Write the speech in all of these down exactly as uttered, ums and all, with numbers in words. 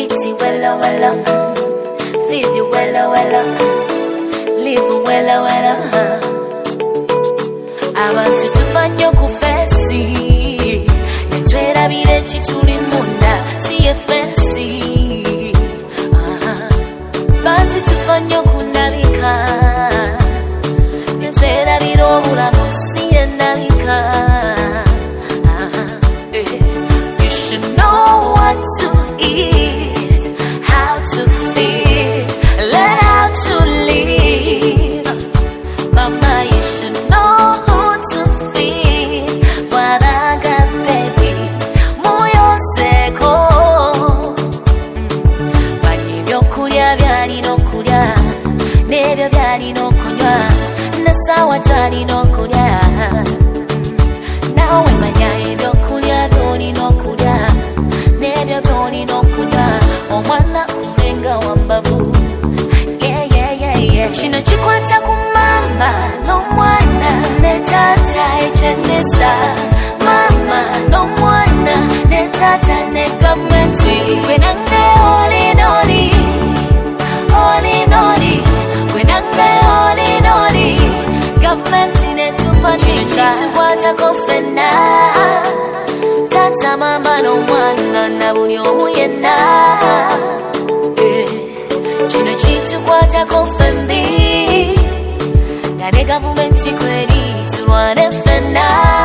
Iti wella wella, feed you wella wella, live wella wella. Abantu tufanye kufesi, netwera bire chituli munda, siye fancy. Bantu tufanye kunalika, netwera biro bulamu, siye nalika. You should know what to eat, how to feel, learn how to live. Mama, you should know who to feed. Waraga baby, moyo seko. Banyibyo kulya byali nokulya, nebyo byali nokunywa, nasawa tali nokulya. Nawe manya ebyo kulya byoli nokulya, nebyo byoli nokunywa, omwana kulenga wambavu. Yeah, yeah, yeah, yeah. Kino kikwata ku mama n'omwana ne taata ekyenisa. Mama n'omwana ne taata ne gavumenti. Gwe nange oli n'oli, oli n'oli. Gwe nange oli n'oli, gavumenti ne tufa kino kitukwatako ffenna. Taata mama n'omwana na buli omu yenna. Kino kitukwatako ffembi, nga ne gavumenti kweri tulwane ffenna.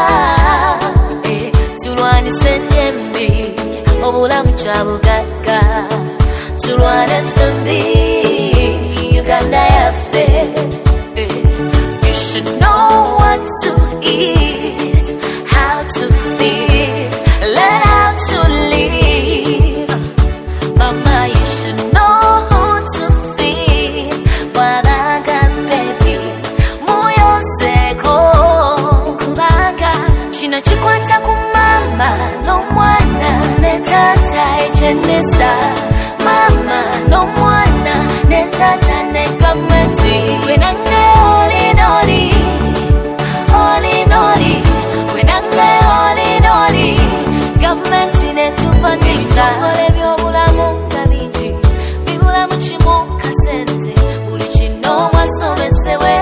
Tulwanise ennyembi, obulamu kya bugagga. Tulwane ffembi, Uganda yaffe. You should know what to eat, how to feel, learn how to live. Mama, you should know who to feed. Waraga baby, moyo seko. Kubanga kino kikwata ku mama n'omwana ne taata ekyenisa. Mama n'omwana ne taata ne gavumenti. Gwe nange oli n'oli, oli n'oli. Gwe nange oli n'oli, gavumenti ne tufanika. Ole by'obulamu nga bingi, bibulamu kimu kasente. Buli kino mwasomesebwe.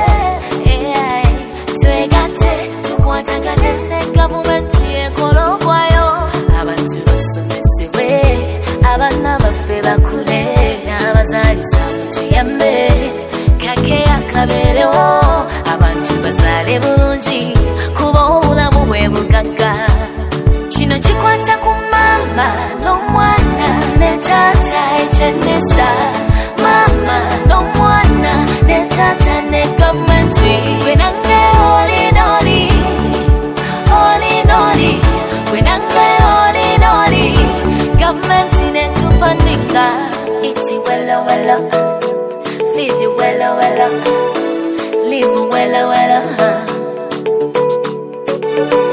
Twegatte tukwatagane ne gavumenti ekola okwayo. Abantu basomesebwe, abaana baffe bakule, abazaalisa mutuyambe. Kake akabeerewo, abantu bazaale bulungi, kuba obulamu bwe bugagga. Kino kikwata ku mama n'omwana ne taata ekyenisa. Mama n'omwana ne taata ne gavumenti. Gwe nange oli n'oli, oli n'oli. Gwe nange oli n'oli, gavumenti ne tufanika. Iti wella wella, feed you wella wella, live wella wella.